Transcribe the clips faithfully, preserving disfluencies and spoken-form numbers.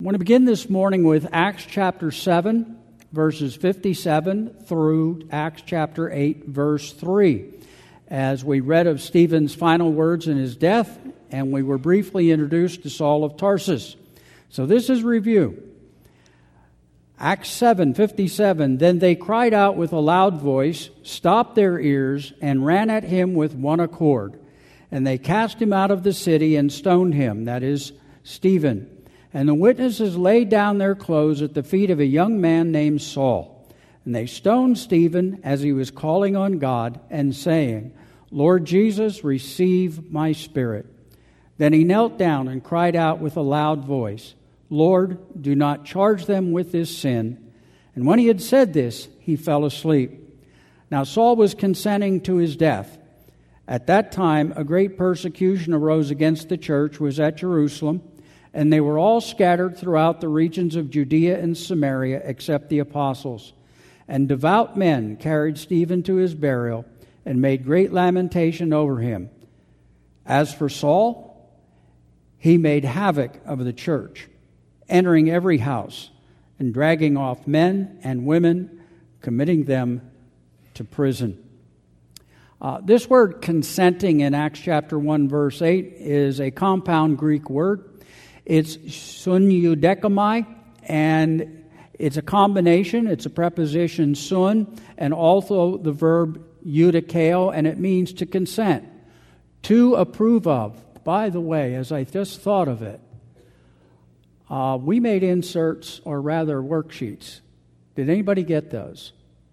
want to begin this morning with Acts chapter seven, verses fifty-seven through Acts chapter eight, verse three. As we read of Stephen's final words in his death, and we were briefly introduced to Saul of Tarsus. So this is review. Acts seven fifty-seven, then they cried out with a loud voice, stopped their ears, and ran at him with one accord. And they cast him out of the city and stoned him, that is, Stephen. And the witnesses laid down their clothes at the feet of a young man named Saul. And they stoned Stephen as he was calling on God and saying, Lord Jesus, receive my spirit. Then he knelt down and cried out with a loud voice, Lord, do not charge them with this sin. And when he had said this, he fell asleep. Now Saul was consenting to his death. At that time, a great persecution arose against the church, was at Jerusalem, and they were all scattered throughout the regions of Judea and Samaria, except the apostles. And devout men carried Stephen to his burial and made great lamentation over him. As for Saul, he made havoc of the church, entering every house and dragging off men and women, committing them to prison. Uh, this word consenting in Acts chapter one, verse eight is a compound Greek word. It's suneudekamai, and it's a combination. It's a preposition sun, and also the verb eudikeo, and it means to consent, to approve of. By the way, as I just thought of it, uh, we made inserts, or rather worksheets. Did anybody get those?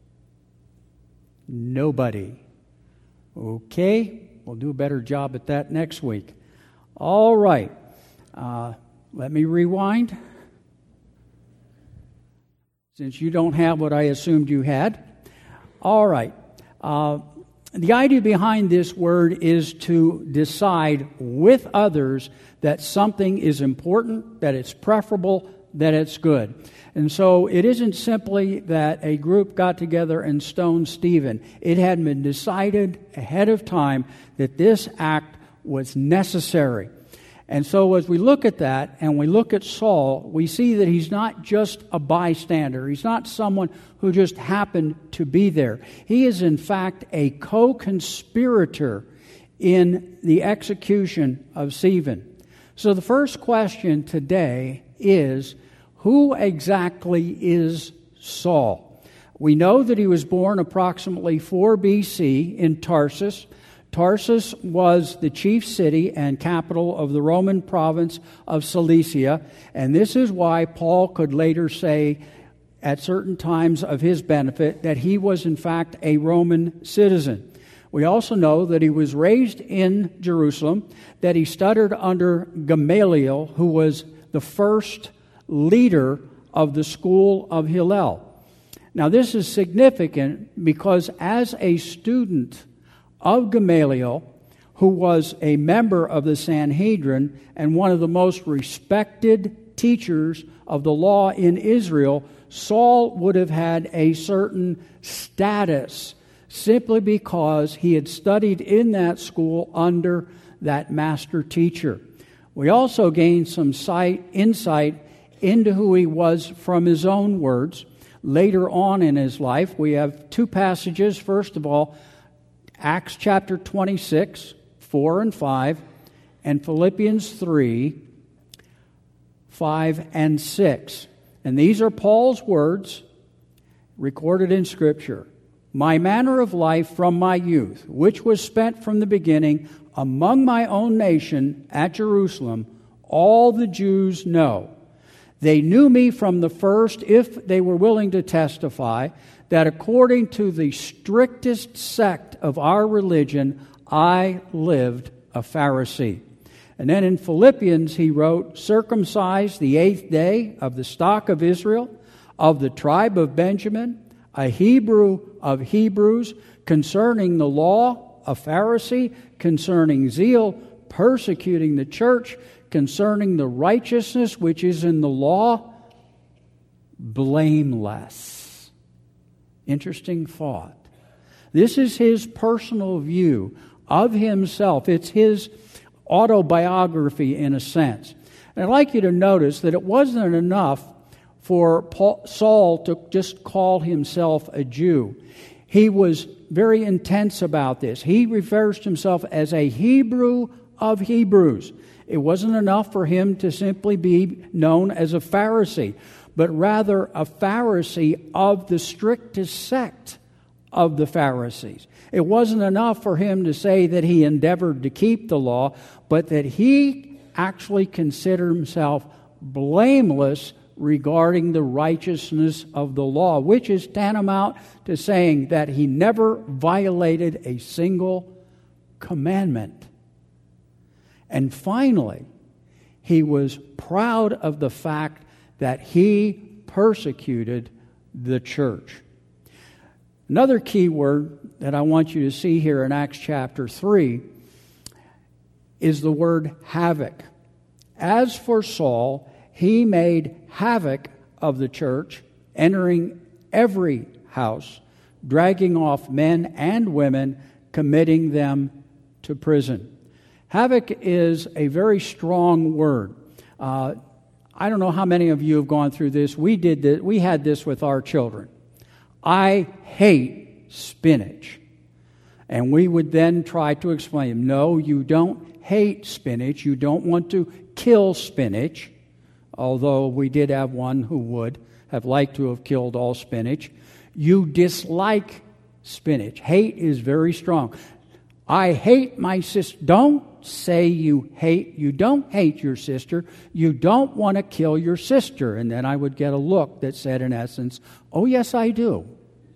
Nobody. Okay, we'll do a better job at that next week. All right. Uh, let me rewind. Since you don't have what I assumed you had. All right. Uh, the idea behind this word is to decide with others that something is important, that it's preferable, that it's good. And so it isn't simply that a group got together and stoned Stephen. It had been decided ahead of time that this act was necessary. And so as we look at that and we look at Saul, we see that he's not just a bystander. He's not someone who just happened to be there. He is in fact a co-conspirator in the execution of Stephen. So the first question today is, who exactly is Saul? We know that he was born approximately four B C in Tarsus. Tarsus was the chief city and capital of the Roman province of Cilicia, and this is why Paul could later say at certain times of his benefit that he was in fact a Roman citizen. We also know that he was raised in Jerusalem, that he studied under Gamaliel, who was the first leader of the school of Hillel. Now this is significant because as a student of Gamaliel, who was a member of the Sanhedrin and one of the most respected teachers of the law in Israel, Saul would have had a certain status simply because he had studied in that school under that master teacher. We also gained some sight, insight into who he was from his own words. Later on in his life, we have two passages. First of all, Acts chapter twenty-six, four and five, and Philippians three, five and six. And these are Paul's words recorded in Scripture. My manner of life from my youth, which was spent from the beginning among my own nation at Jerusalem, all the Jews know. They knew me from the first, if they were willing to testify, that according to the strictest sect of our religion, I lived a Pharisee. And then in Philippians he wrote, circumcised the eighth day of the stock of Israel, of the tribe of Benjamin, a Hebrew of Hebrews, concerning the law, a Pharisee, concerning zeal, persecuting the church, concerning the righteousness which is in the law, blameless. Interesting thought. This is his personal view of himself. It's his autobiography in a sense. And I'd like you to notice that it wasn't enough for Paul, Saul to just call himself a Jew. He was very intense about this. He refers to himself as a Hebrew of Hebrews. It wasn't enough for him to simply be known as a Pharisee, but rather a Pharisee of the strictest sect of the Pharisees. It wasn't enough for him to say that he endeavored to keep the law, but that he actually considered himself blameless regarding the righteousness of the law, which is tantamount to saying that he never violated a single commandment. And finally, he was proud of the fact that he persecuted the church. Another key word that I want you to see here in Acts chapter three is the word havoc. As for Saul, he made havoc of the church, entering every house, dragging off men and women, committing them to prison. Havoc is a very strong word. Uh, I don't know how many of you have gone through this. We did this, we had this with our children. I hate spinach. And we would then try to explain, no, you don't hate spinach. You don't want to kill spinach. Although we did have one who would have liked to have killed all spinach. You dislike spinach. Hate is very strong. I hate my sister. Don't say you hate, you don't hate your sister. You don't want to kill your sister. And then I would get a look that said, in essence, oh, yes, I do.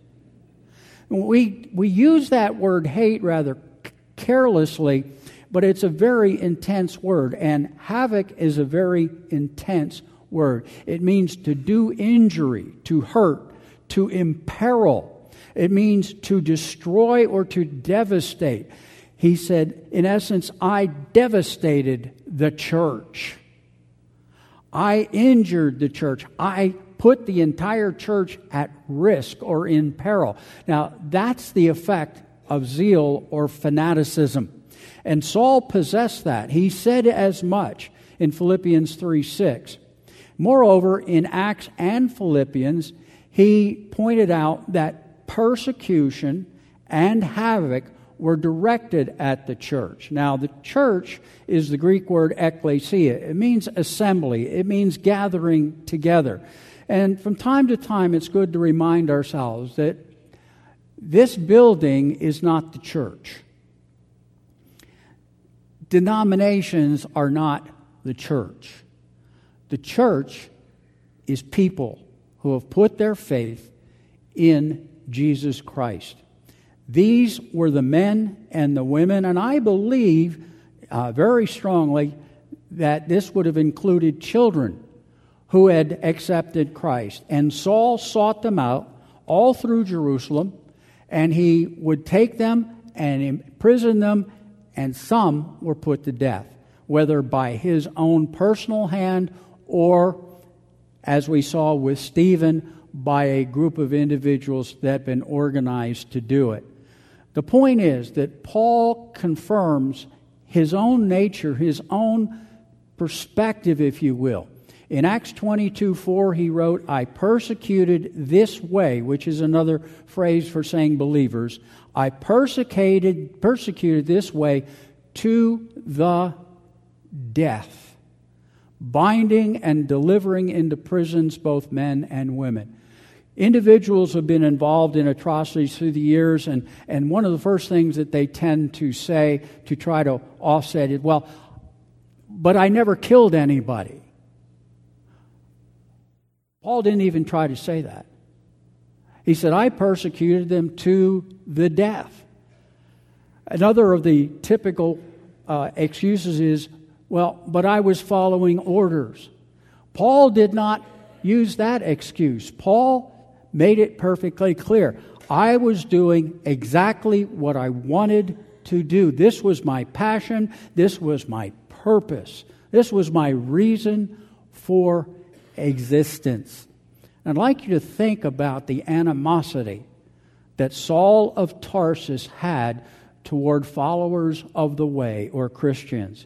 We, we use that word hate rather carelessly, but it's a very intense word. And havoc is a very intense word. It means to do injury, to hurt, to imperil. It means to destroy or to devastate. He said, in essence, I devastated the church. I injured the church. I put the entire church at risk or in peril. Now, that's the effect of zeal or fanaticism. And Saul possessed that. He said as much in Philippians three six. Moreover, in Acts and Philippians, he pointed out that persecution and havoc were directed at the church. Now, the church is the Greek word ekklesia. It means assembly. It means gathering together. And from time to time, it's good to remind ourselves that this building is not the church. Denominations are not the church. The church is people who have put their faith in Jesus Christ. These were the men and the women, and I believe uh, very strongly that this would have included children who had accepted Christ. And Saul sought them out all through Jerusalem, and he would take them and imprison them, and some were put to death, whether by his own personal hand or, as we saw with Stephen, by a group of individuals that had been organized to do it. The point is that Paul confirms his own nature, his own perspective, if you will. In Acts twenty-two four, he wrote, I persecuted this way, which is another phrase for saying believers. I persecuted, persecuted this way to the death, binding and delivering into prisons both men and women. Individuals have been involved in atrocities through the years, and, and one of the first things that they tend to say to try to offset it, well, but I never killed anybody. Paul didn't even try to say that. He said, I persecuted them to the death. Another of the typical uh, excuses is, well, but I was following orders. Paul did not use that excuse. Paul made it perfectly clear. I was doing exactly what I wanted to do. This was my passion. This was my purpose. This was my reason for existence. And I'd like you to think about the animosity that Saul of Tarsus had toward followers of the way or Christians.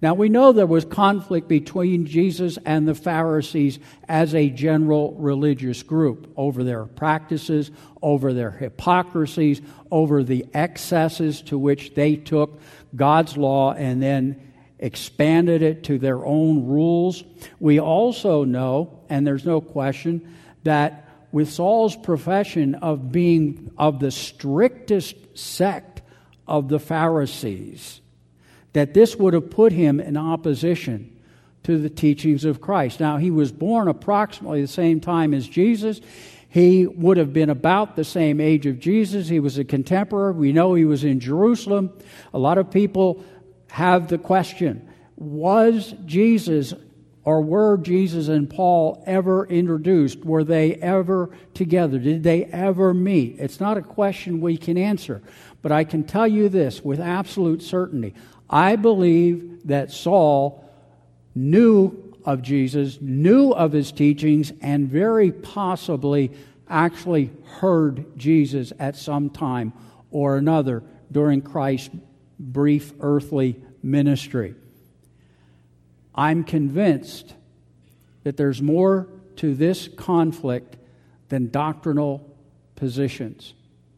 Now, we know there was conflict between Jesus and the Pharisees as a general religious group over their practices, over their hypocrisies, over the excesses to which they took God's law and then expanded it to their own rules. We also know, and there's no question, that with Saul's profession of being of the strictest sect of the Pharisees, that this would have put him in opposition to the teachings of Christ. Now, he was born approximately the same time as Jesus. He would have been about the same age of Jesus. He was a contemporary. We know he was in Jerusalem. A lot of people have the question, was Jesus or were Jesus and Paul ever introduced? Were they ever together? Did they ever meet? It's not a question we can answer, but I can tell you this with absolute certainty. I believe that Saul knew of Jesus, knew of his teachings, and very possibly actually heard Jesus at some time or another during Christ's brief earthly ministry. I'm convinced that there's more to this conflict than doctrinal positions.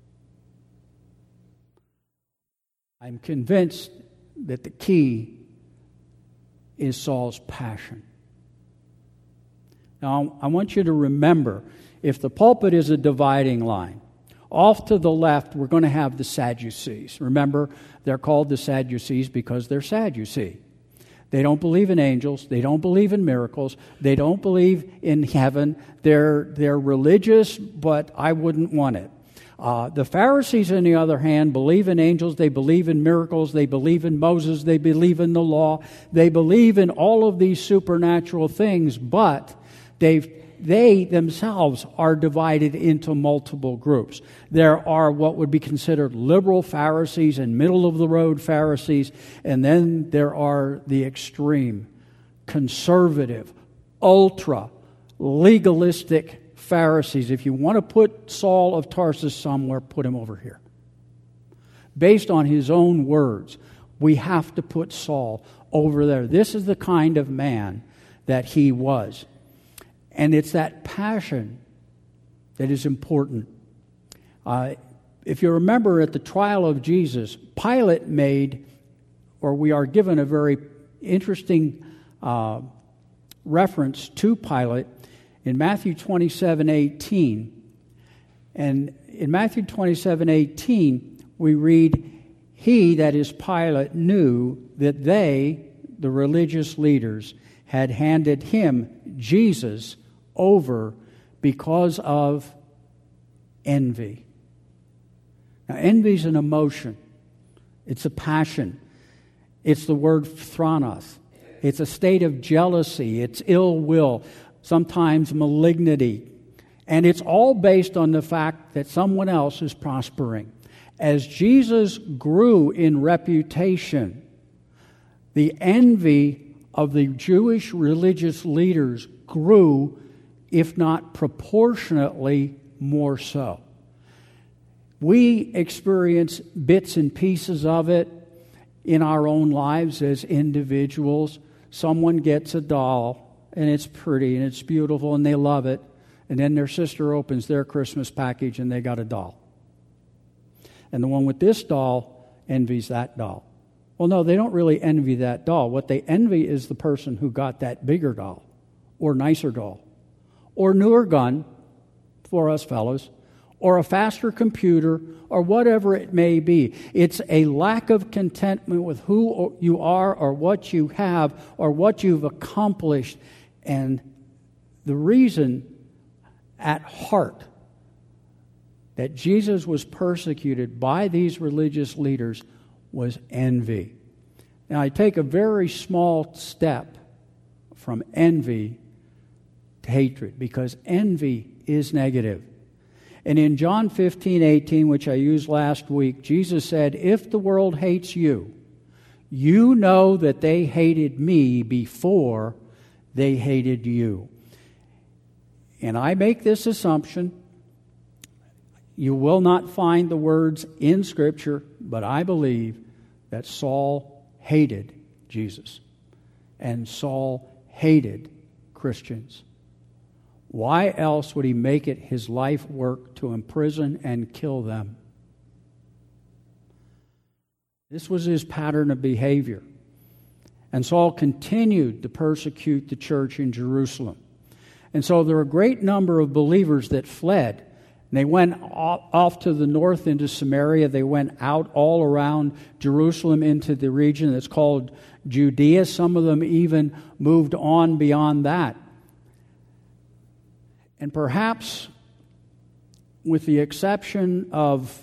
I'm convinced that the key is Saul's passion. Now, I want you to remember, if the pulpit is a dividing line, off to the left, we're going to have the Sadducees. Remember, they're called the Sadducees because they're sad, you see. They don't believe in angels. They don't believe in miracles. They don't believe in heaven. They're, they're religious, but I wouldn't want it. Uh, the Pharisees, on the other hand, believe in angels. They believe in miracles. They believe in Moses. They believe in the law. They believe in all of these supernatural things, but they've They themselves are divided into multiple groups. There are what would be considered liberal Pharisees and middle-of-the-road Pharisees, and then there are the extreme, conservative, ultra, legalistic Pharisees. If you want to put Saul of Tarsus somewhere, put him over here. Based on his own words, we have to put Saul over there. This is the kind of man that he was. And it's that passion that is important. Uh, if you remember at the trial of Jesus, Pilate made, or we are given a very interesting uh, reference to Pilate in Matthew twenty-seven eighteen. And in Matthew twenty-seven eighteen, we read, "He," that is Pilate, "knew that they," the religious leaders, "had handed him," Jesus, "over because of envy." Now, envy is an emotion. It's a passion. It's the word phronos. It's a state of jealousy. It's ill will, sometimes malignity. And it's all based on the fact that someone else is prospering. As Jesus grew in reputation, the envy of the Jewish religious leaders grew, if not proportionately more so. We experience bits and pieces of it in our own lives as individuals. Someone gets a doll, and it's pretty, and it's beautiful, and they love it, and then their sister opens their Christmas package, and they got a doll. And the one with this doll envies that doll. Well, no, they don't really envy that doll. What they envy is the person who got that bigger doll, or nicer doll, or newer gun for us fellows, or a faster computer, or whatever it may be. It's a lack of contentment with who you are, or what you have, or what you've accomplished. And the reason at heart that Jesus was persecuted by these religious leaders was envy. Now, I take a very small step from envy to hatred, because envy is negative. And in John fifteen eighteen, which I used last week, Jesus said, "If the world hates you, you know that they hated me before they hated you." And I make this assumption. You will not find the words in Scripture, but I believe that Saul hated Jesus. and Saul hated Christians. Why else would he make it his life work to imprison and kill them? This was his pattern of behavior. And Saul continued to persecute the church in Jerusalem. And so there were a great number of believers that fled. And they went off to the north into Samaria. They went out all around Jerusalem into the region that's called Judea. Some of them even moved on beyond that. And perhaps with the exception of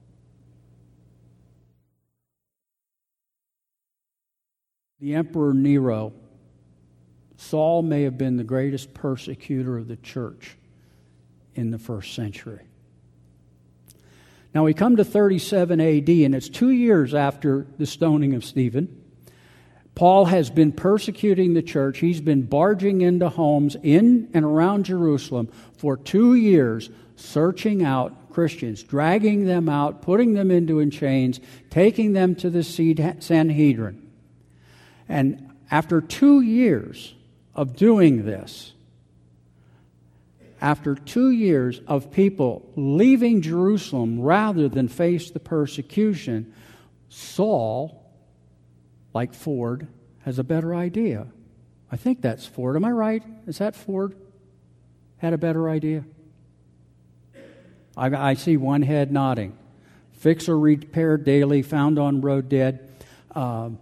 the Emperor Nero, Saul may have been the greatest persecutor of the church in the first century. Now we come to thirty-seven A D, and it's two years after the stoning of Stephen. Paul has been persecuting the church. He's been barging into homes in and around Jerusalem for two years, searching out Christians, dragging them out, putting them into chains, taking them to the Sanhedrin. And after two years of doing this, after two years of people leaving Jerusalem rather than face the persecution, Saul, like Ford, has a better idea. I think that's Ford. Am I right? Is that Ford? Had a better idea? I, I see one head nodding. Fix or repair daily, found on road dead. Um,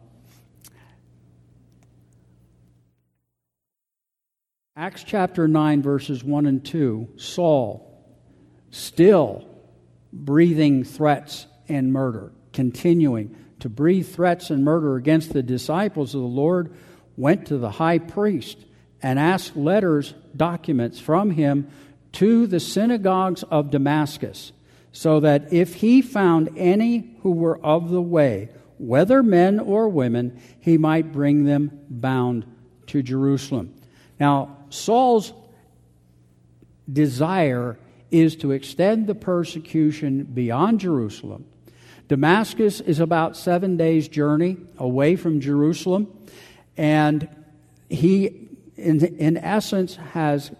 Acts chapter nine, verses one and two, Saul, still breathing threats and murder, continuing to breathe threats and murder against the disciples of the Lord, went to the high priest and asked letters, documents from him to the synagogues of Damascus, so that if he found any who were of the way, whether men or women, he might bring them bound to Jerusalem. Now, Saul's desire is to extend the persecution beyond Jerusalem. Damascus is about seven days' journey away from Jerusalem, and he, in, in essence, has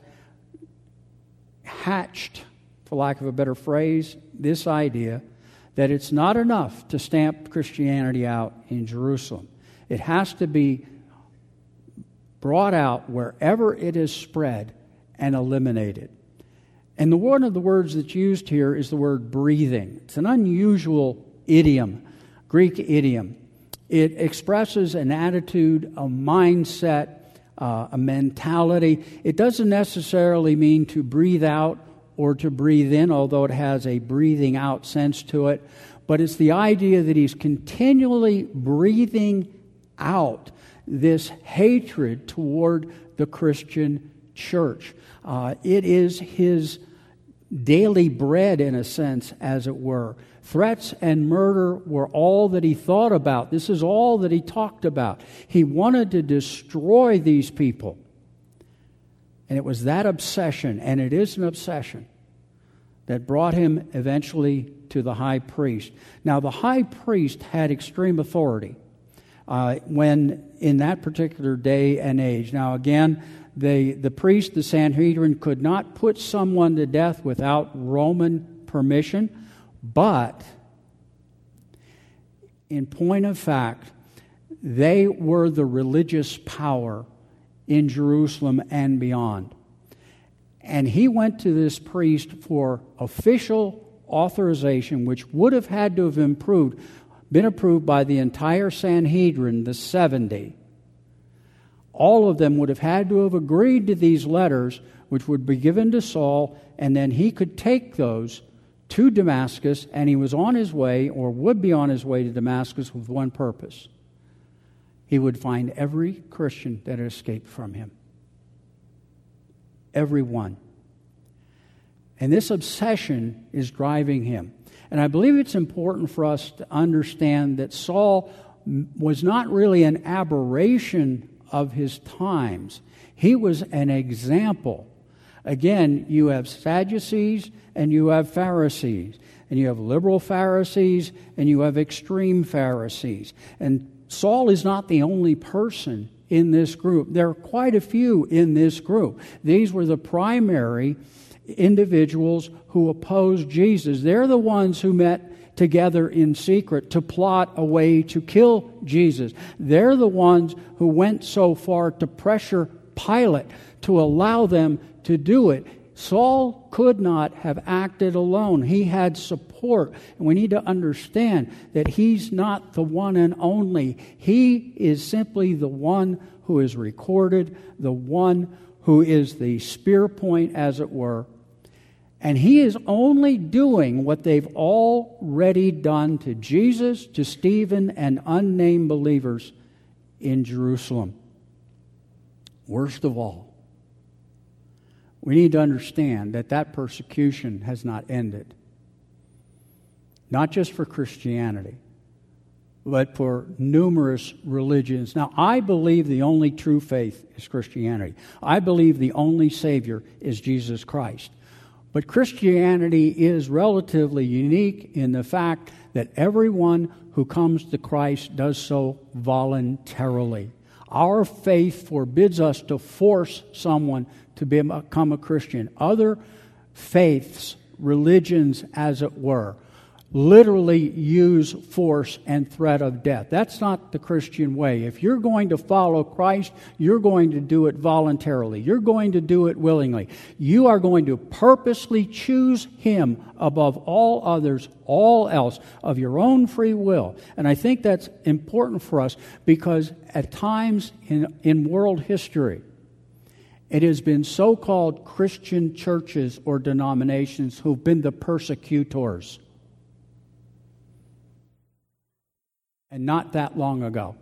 hatched, for lack of a better phrase, this idea that it's not enough to stamp Christianity out in Jerusalem. It has to be brought out wherever it is spread and eliminated. And the one of the words that's used here is the word breathing. It's an unusual idiom, Greek idiom. It expresses an attitude, a mindset, uh, a mentality. It doesn't necessarily mean to breathe out or to breathe in, although it has a breathing out sense to it. But it's the idea that he's continually breathing out this hatred toward the Christian church. Uh, it is his daily bread, in a sense, as it were. Threats and murder were all that he thought about. This is all that he talked about. He wanted to destroy these people. And it was that obsession, and it is an obsession, that brought him eventually to the high priest. Now, the high priest had extreme authority uh, when in that particular day and age. Now, again, the, the priest, the Sanhedrin, could not put someone to death without Roman permission, but in point of fact, they were the religious power in Jerusalem and beyond. And he went to this priest for official authorization, which would have had to have improved, been approved by the entire Sanhedrin, the seventy. All of them would have had to have agreed to these letters, which would be given to Saul, and then he could take those to Damascus, and he was on his way, or would be on his way to Damascus with one purpose. He would find every Christian that had escaped from him. Every one. And this obsession is driving him. And I believe it's important for us to understand that Saul was not really an aberration of his times. He was an example. Again, you have Sadducees and you have Pharisees. And you have liberal Pharisees and you have extreme Pharisees. And Saul is not the only person in this group. There are quite a few in this group. These were the primary individuals who opposed Jesus. They're the ones who met together in secret to plot a way to kill Jesus. They're the ones who went so far to pressure Pilate to allow them to do it. Saul could not have acted alone. He had support. And we need to understand that he's not the one and only. He is simply the one who is recorded, the one who is the spear point, as it were. And he is only doing what they've already done to Jesus, to Stephen, and unnamed believers in Jerusalem. Worst of all, we need to understand that that persecution has not ended. Not just for Christianity, but for numerous religions. Now, I believe the only true faith is Christianity. I believe the only Savior is Jesus Christ. But Christianity is relatively unique in the fact that everyone who comes to Christ does so voluntarily. Our faith forbids us to force someone to become a Christian. Other faiths, religions, as it were, literally use force and threat of death. That's not the Christian way. If you're going to follow Christ, you're going to do it voluntarily. You're going to do it willingly. You are going to purposely choose Him above all others, all else, of your own free will. And I think that's important for us because at times in, in world history, it has been so-called Christian churches or denominations who've been the persecutors. And not that long ago.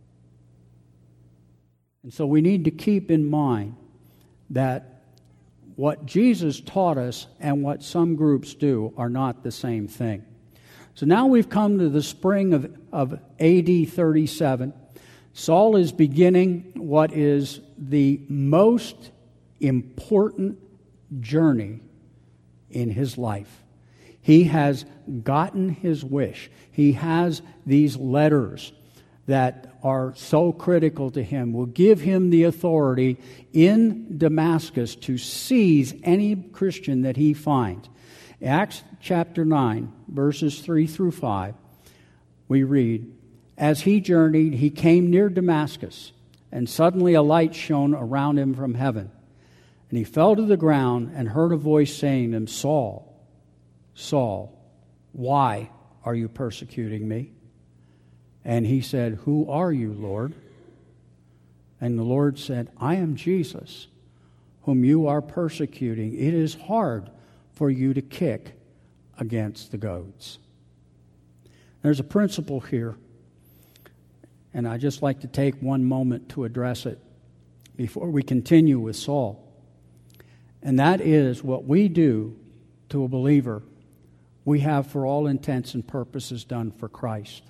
And so we need to keep in mind that what Jesus taught us and what some groups do are not the same thing. So now we've come to the spring of, of A D thirty-seven. Saul is beginning what is the most important journey in his life. He has gotten his wish. He has these letters that are so critical to him, will give him the authority in Damascus to seize any Christian that he finds. Acts chapter nine, verses three through five, we read, "As he journeyed, he came near Damascus, and suddenly a light shone around him from heaven. And he fell to the ground and heard a voice saying to him, 'Saul, Saul, why are you persecuting me?' And he said, 'Who are you, Lord?' And the Lord said, 'I am Jesus, whom you are persecuting. It is hard for you to kick against the goads.'" There's a principle here, and I'd just like to take one moment to address it before we continue with Saul. And that is what we do to a believer, we have for all intents and purposes done for Christ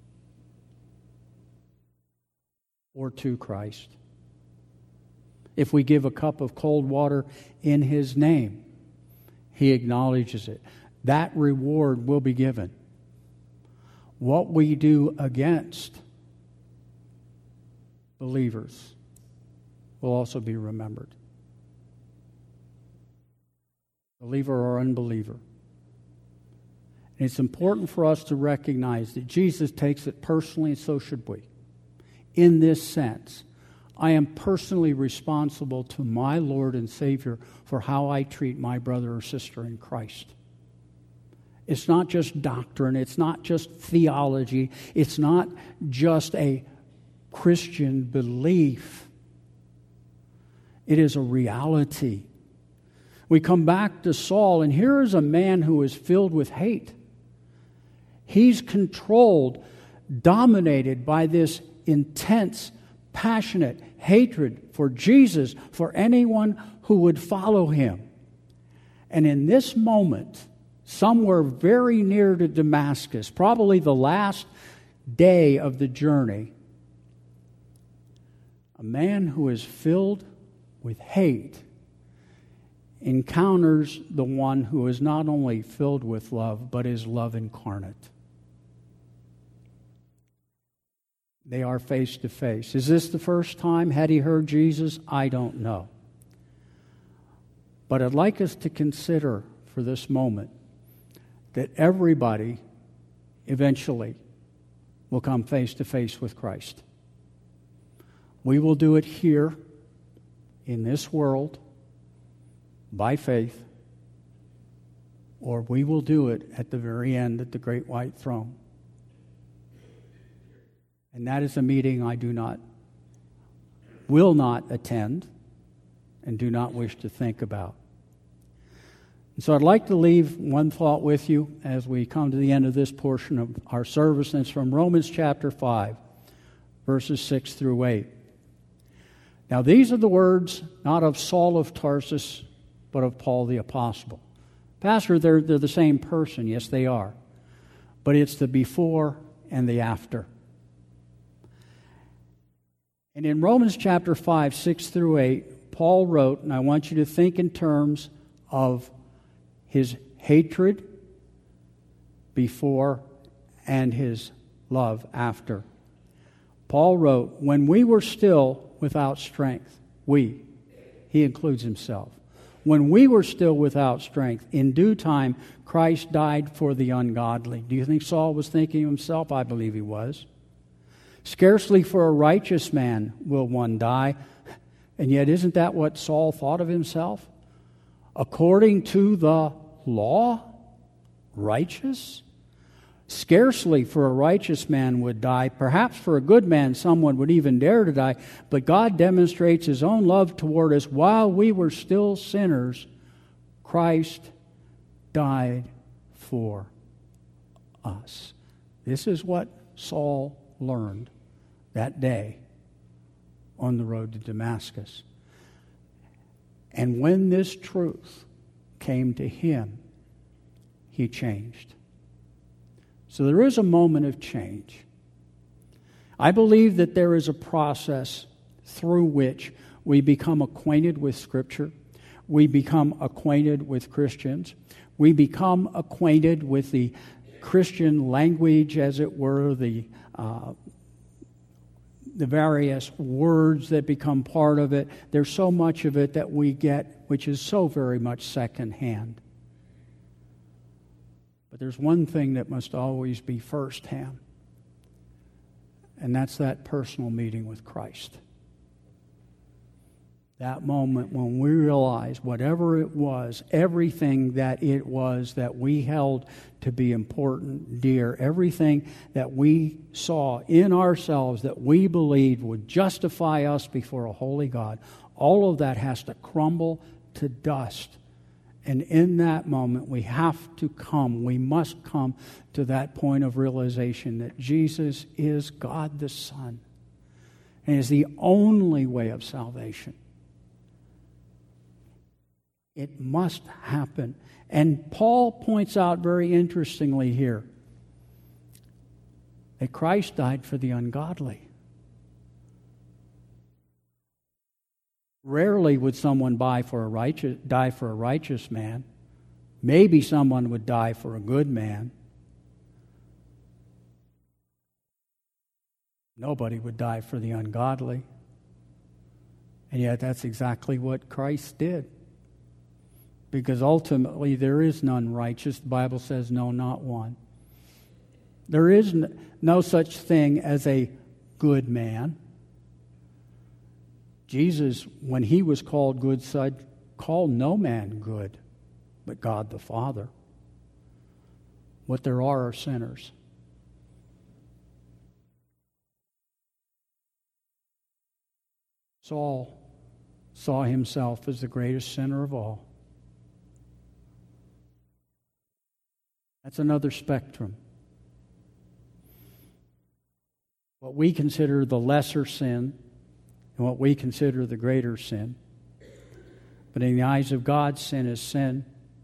or to Christ. If we give a cup of cold water in His name, He acknowledges it. That reward will be given. What we do against believers will also be remembered. Believer or unbeliever. And it's important for us to recognize that Jesus takes it personally, and so should we. In this sense, I am personally responsible to my Lord and Savior for how I treat my brother or sister in Christ. It's not just doctrine. It's not just theology. It's not just a Christian belief. It is a reality. We come back to Saul, and here is a man who is filled with hate. He's controlled, dominated by this intense, passionate hatred for Jesus, for anyone who would follow Him. And in this moment, somewhere very near to Damascus, probably the last day of the journey, a man who is filled with hate encounters the one who is not only filled with love, but is love incarnate. They are face to face. Is this the first time? Had he heard Jesus? I don't know. But I'd like us to consider for this moment that everybody eventually will come face to face with Christ. We will do it here in this world by faith, or we will do it at the very end at the great white throne. And that is a meeting I do not, will not attend and do not wish to think about. And so I'd like to leave one thought with you as we come to the end of this portion of our service, and it's from Romans chapter five, verses six through eight. Now these are the words not of Saul of Tarsus, but of Paul the apostle. Pastor, they're, they're the same person. Yes, they are. But it's the before and the after. And in Romans chapter five, six through eight, Paul wrote, and I want you to think in terms of his hatred before and his love after. Paul wrote, when we were still without strength, we, he includes himself, when we were still without strength, in due time Christ died for the ungodly. Do you think Saul was thinking of himself? I believe he was. Scarcely for a righteous man will one die. And yet, isn't that what Saul thought of himself? According to the law, righteous? Scarcely for a righteous man would die. Perhaps for a good man someone would even dare to die. But God demonstrates His own love toward us. While we were still sinners, Christ died for us. This is what Saul learned that day on the road to Damascus. And when this truth came to him, he changed. So there is a moment of change. I believe that there is a process through which we become acquainted with Scripture. We become acquainted with Christians. We become acquainted with the Christian language, as it were, the uh, the various words that become part of it. There's so much of it that we get, which is so very much secondhand. But there's one thing that must always be firsthand, and that's that personal meeting with Christ. That moment when we realize whatever it was, everything that it was that we held to be important, dear, everything that we saw in ourselves that we believed would justify us before a holy God, all of that has to crumble to dust. And in that moment, we have to come, we must come to that point of realization that Jesus is God the Son and is the only way of salvation. It must happen. And Paul points out very interestingly here that Christ died for the ungodly. Rarely would someone die for a righteous, die for a righteous man. Maybe someone would die for a good man. Nobody would die for the ungodly. And yet that's exactly what Christ did. Because ultimately there is none righteous. The Bible says, no, not one. There is no such thing as a good man. Jesus, when he was called good, said, call no man good, but God the Father. What there are are sinners. Saul saw himself as the greatest sinner of all. That's another spectrum. What we consider the lesser sin and what we consider the greater sin. But in the eyes of God, sin is sin.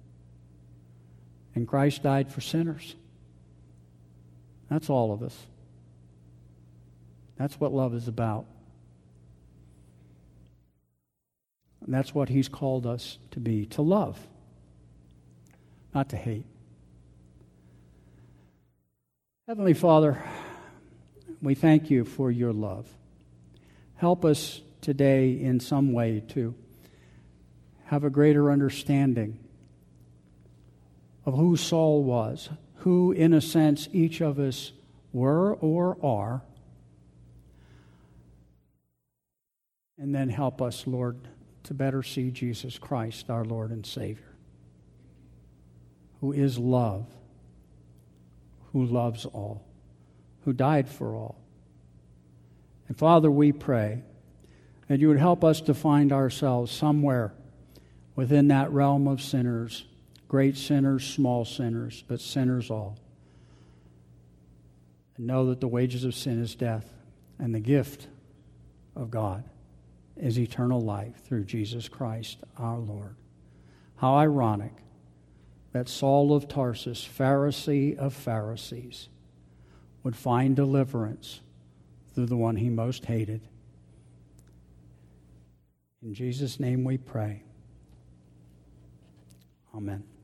And Christ died for sinners. That's all of us. That's what love is about. And that's what He's called us to be, to love, not to hate. Heavenly Father, we thank you for your love. Help us today in some way to have a greater understanding of who Saul was, who, in a sense, each of us were or are. And then help us, Lord, to better see Jesus Christ, our Lord and Savior, who is love, who loves all, who died for all. And Father, we pray that you would help us to find ourselves somewhere within that realm of sinners, great sinners, small sinners, but sinners all. And know that the wages of sin is death, and the gift of God is eternal life through Jesus Christ our Lord. How ironic that Saul of Tarsus, Pharisee of Pharisees, would find deliverance through the one he most hated. In Jesus' name we pray. Amen.